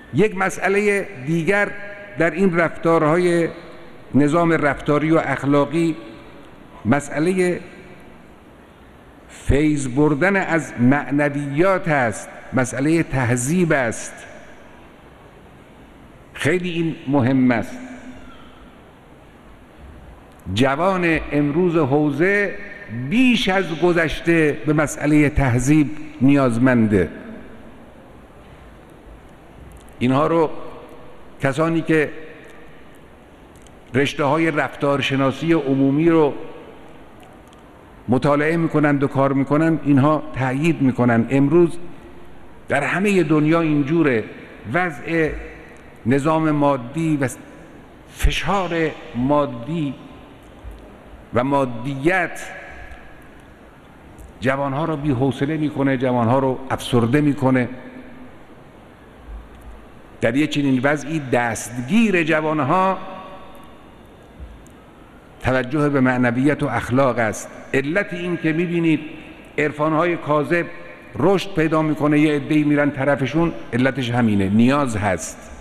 یک مسئله دیگر در این رفتارهای نظام رفتاری و اخلاقی مسئله فیض بردن از معنویات است، مسئله تهذیب است. خیلی این مهم است. جوان امروز حوزه بیش از گذشته به مسئله تهذیب نیازمنده. اینها رو کسانی که رشته‌های رفتارشناسی عمومی رو مطالعه میکنند و کار میکنند اینها تأیید میکنند. امروز در همه دنیا اینجوره، وضع نظام مادی و فشار مادی و مادیت جوانها رو بی حوصله میکنه، جوانها رو افسرده میکنه. در یک چنین وضعی دستگیر جوانها توجه به معنویت و اخلاق است. علت این که میبینید عرفانهای کاذب رشد پیدا میکنه، یه عده‌ای میرن طرفشون، علتش همینه، نیاز هست.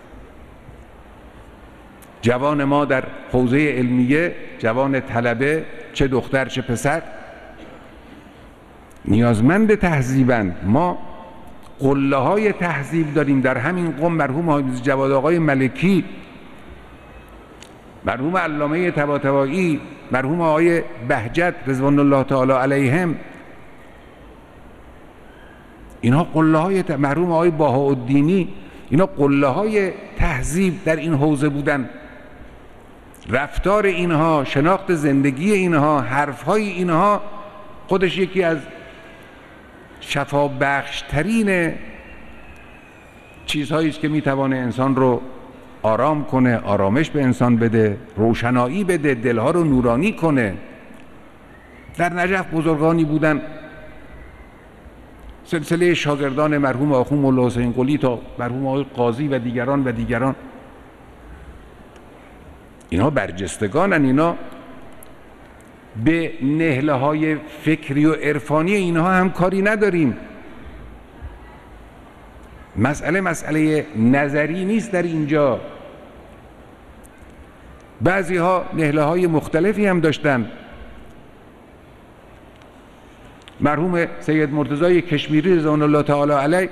جوان ما در حوزه علمیه، جوان طلبه، چه دختر چه پسر، نیازمند تهذیبند. ما قله های تهذیب داریم. در همین قم مرحوم حافظ جواد آقای ملکی، مرحوم علامه طباطبایی، مرحوم آقای بهجت رضوان الله تعالی علیهم، اینها قله های مرحوم آقای بهاءالدینی، اینا قله های تهذیب در این حوزه بودن. رفتار اینها، شناخت زندگی اینها، حرفهای اینها خودش یکی از شفابخشترین چیزهایی است که میتوانه انسان رو آرام کنه، آرامش به انسان بده، روشنایی بده، دلها رو نورانی کنه. در نجف بزرگانی بودن، سلسله شاگردان مرحوم آخوند مولا حسین قلی تا مرحوم آقای قاضی و دیگران، اینها برجستگانن. اینا به نهله های فکری و عرفانی اینها هم کاری نداریم. مسئله نظری نیست در اینجا. بعضی ها نهله های مختلفی هم داشتن. مرحوم سید مرتضی کشمیری رضوان الله تعالی علیه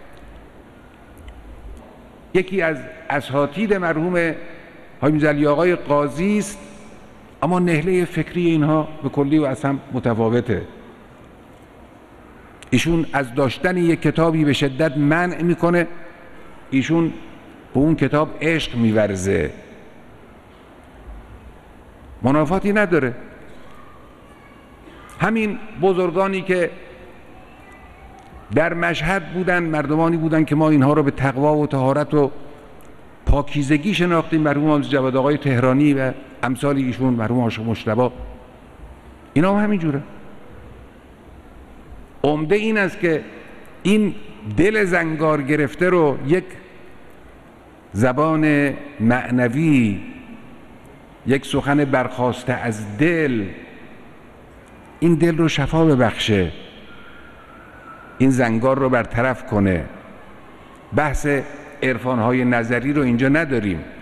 یکی از اساتید مرحوم حاجی علی آقای قاضی است، اما نهله فکری اینها به کلی و اصلا متفاوته. ایشون از داشتن یک کتابی به شدت منع میکنه، ایشون به اون کتاب عشق میورزه، منافاتی نداره. همین بزرگانی که در مشهد بودن، مردمانی بودن که ما اینها رو به تقوا و طهارت و پاکیزگی شناختیم، مرحوم حافظ جواد آقای تهرانی و امثال ایشون، مرحوم عاشق مجتبی، اینا هم همینجوره. عمده این است که این دل زنگار گرفته رو یک زبان معنوی، یک سخن برخاسته از دل، این دل رو شفا ببخشه، این زنگار رو برطرف کنه. بحث عرفانهای نظری رو اینجا نداریم.